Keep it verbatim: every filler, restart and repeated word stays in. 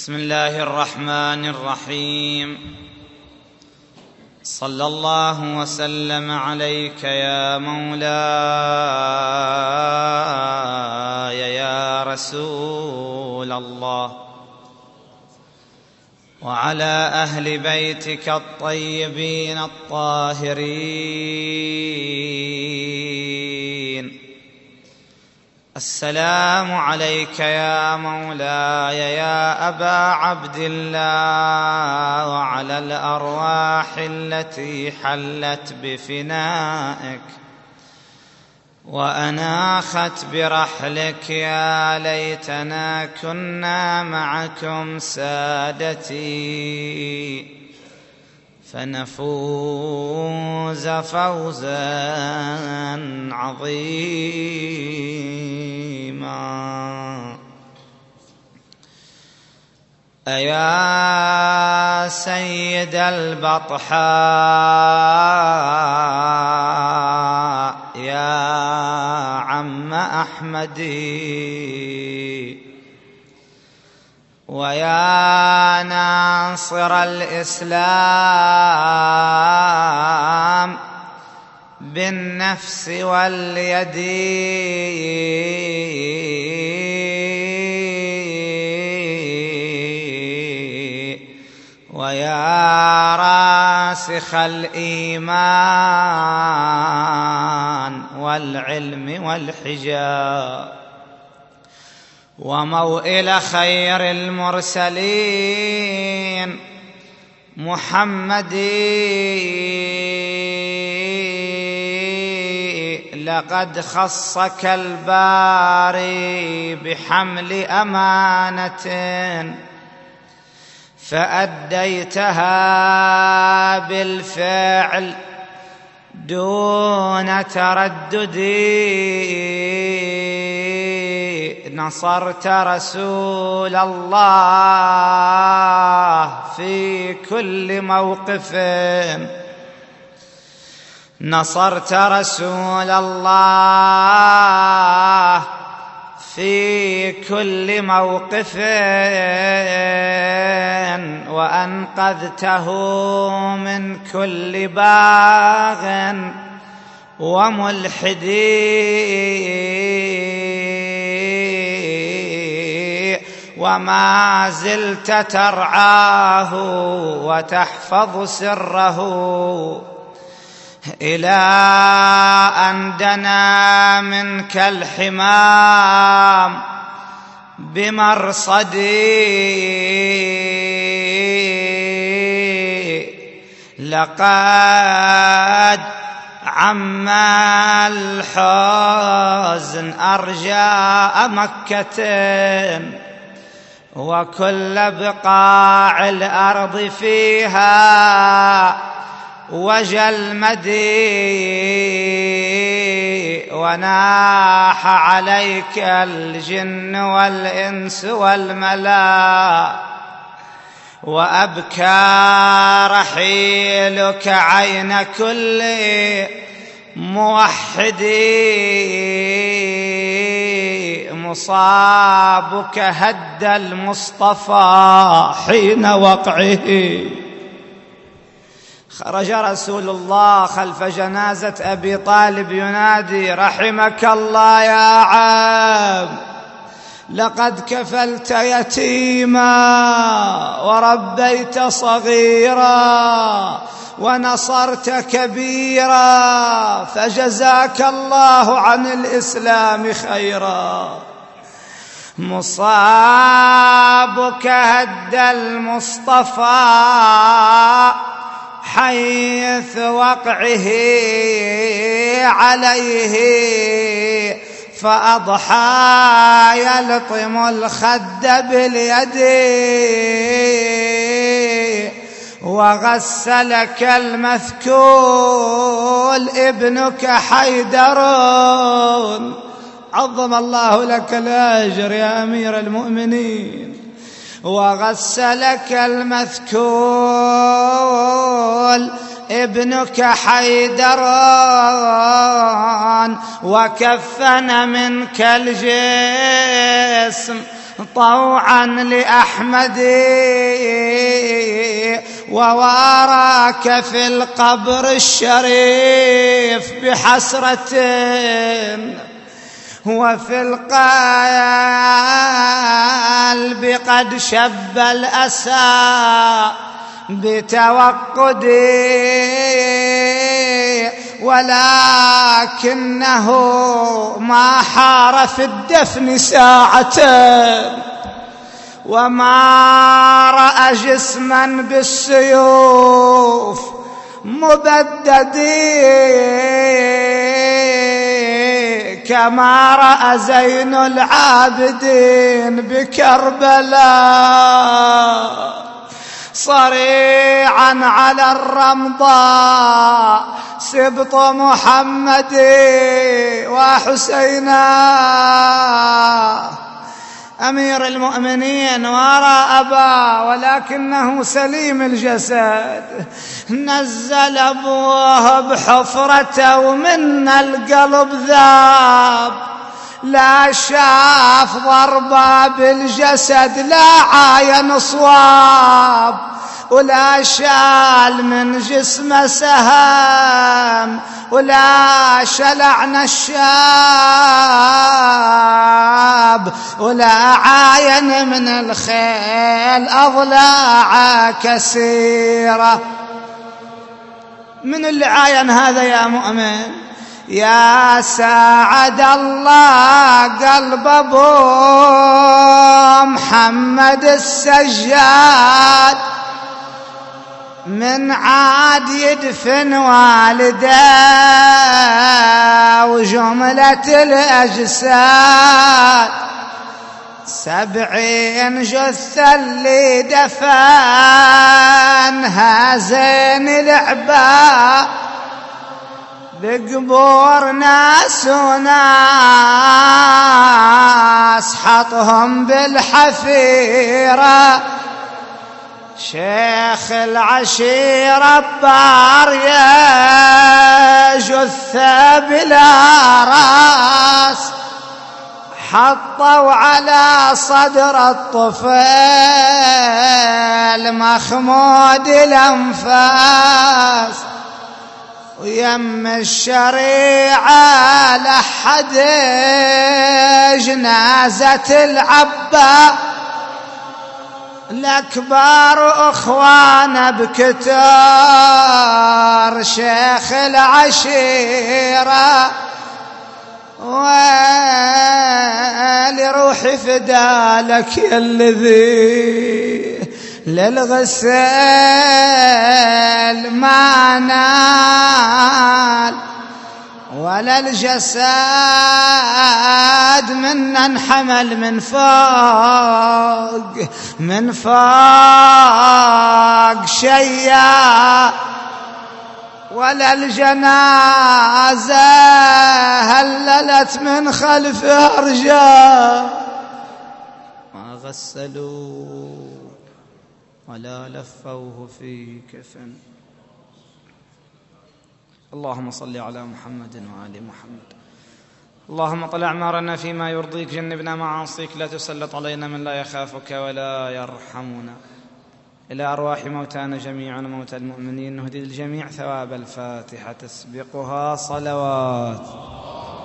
بسم الله الرحمن الرحيم. صلى الله وسلم عليك يا مولاي يا رسول الله، وعلى أهل بيتك الطيبين الطاهرين. السلام عليك يا مولاي يا أبا عبد الله، وعلى الأرواح التي حلت بفنائك وأناخت برحلك. يا ليتنا كنا معكم سادتي فنفوز فوزا عظيما. أيا سيد البطحاء يا عم أحمدي، ويا ناصر الإسلام بالنفس واليد، ويا راسخ الإيمان والعلم والحجاب، وموئل خير المرسلين محمد. لقد خصك الباري بحمل أمانة فأديتها بالفعل دون تردد. نصرت رسول الله في كل موقف، نصرت رسول الله في كل موقف، وأنقذته من كل باغ وملحد، وما زلت ترعاه وتحفظ سره إلى أن دنا منك الحمام بمرصدي. لقد عم الحزن أرجاء مكة وكل بقاع الأرض فيها وجلمدي، وناح عليك الجن والإنس والملا، وأبكى رحيلك عين كل موحدي. مصابك هد المصطفى حين وقعه. خرج رسول الله خلف جنازة أبي طالب ينادي: رحمك الله يا عم، لقد كفلت يتيما وربيت صغيرا ونصرت كبيرا، فجزاك الله عن الإسلام خيرا. مصابك هد المصطفى حيث وقعه عليه، فأضحى يلطم الخد باليد، وغسلك المثكول ابنك حيدر. عظم الله لك الأجر يا أمير المؤمنين. وغسلك المثكول ابنك حيدر، وكفن منك الجسم طوعا لأحمد وواراك في القبر الشريف بحسرة وفي القلب قد شب الأسى بتوقدي ولكنه ما حار في الدفن ساعة وما رأى جسما بالسيوف مبدد كما رأى زين العابدين بكربلاء صريعا على الرمضاء سبط محمد وحسينا أمير المؤمنين وراى أبا ولكنه سليم الجسد نزل أبوه بحفرته ومن القلب ذاب لا شاف ضربة بالجسد لا عاين صواب ولا شال من جسمه سهام ولا شلع نشاب ولا عاين من الخيل أضلاع كثيرة. من اللي عاين هذا يا مؤمن؟ يا ساعد الله قلب أبو محمد السجاد من عاد يدفن والده وجملة الأجساد سبعين جثة اللي دفنها زين العباد بقبور ناس وناس حطهم بالحفيرة شيخ العشيرة بارية جثة بلا راس حطوا على صدر الطفل مخمود الأنفاس ويم الشريعة لحد جنازة العبا الأكبر أخوانا بكتار شيخ العشيرة ويلي روحي فدالك يا الذي للغسل ما نال ولا الجسد منا انحمل من فوق من فوق شيا ولا الجنازة هللت من خلفها رجال ما غسلوا ولا لفوه في كفن. اللهم صل على محمد وآل محمد. اللهم طل أعمارنا فيما يرضيك جنبنا معاصيك لا تسلط علينا من لا يخافك ولا يرحمنا. إلى أرواح موتانا جميعا وموتى المؤمنين نهدي الجميع ثواب الفاتحة تسبقها صلوات.